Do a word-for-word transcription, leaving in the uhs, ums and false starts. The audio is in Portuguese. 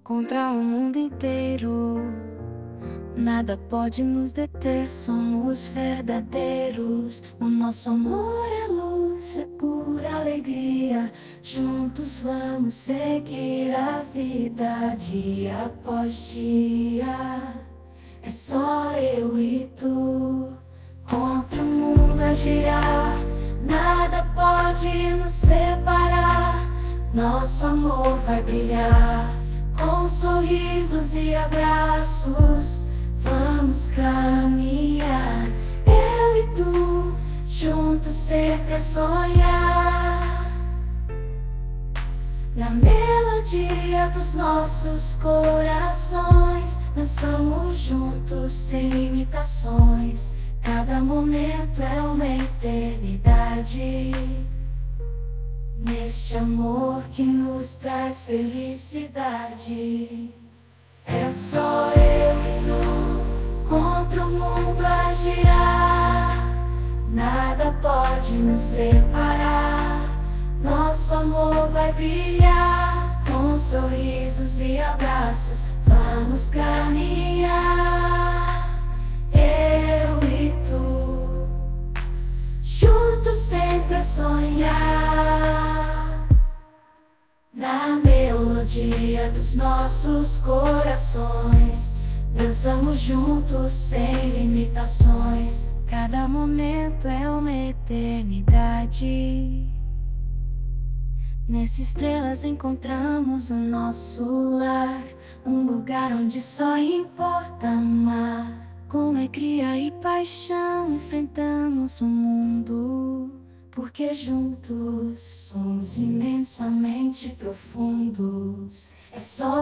contra o mundo inteiro. Nada pode nos deter, somos verdadeiros. O nosso amor é luz, é pura alegria. Juntos vamos seguir a vida dia após dia. É só eu e tu, contra o mundo a girar. Nada pode nos separar. Nosso amor vai brilhar, com sorrisos e abraços. Vamos caminhar, eu e tu, juntos sempre a sonhar. Na melodia dos nossos corações, dançamos juntos sem limitações. Cada momento é uma eternidade, neste amor que nos traz felicidade. É só eu e tu, contra o mundo a girar. Nada pode nos separar. Nosso amor vai brilhar, com sorrisos e abraços. Vamos caminhar, eu e tu, juntos sempre a sonhar. Na melodia dos nossos corações, dançamos juntos sem limitações. Cada momento é uma eternidade, nessas estrelas encontramos o nosso lar. Um lugar onde só importa amar. Com alegria e paixão enfrentamos o mundo, porque juntos somos imensamente profundos. É só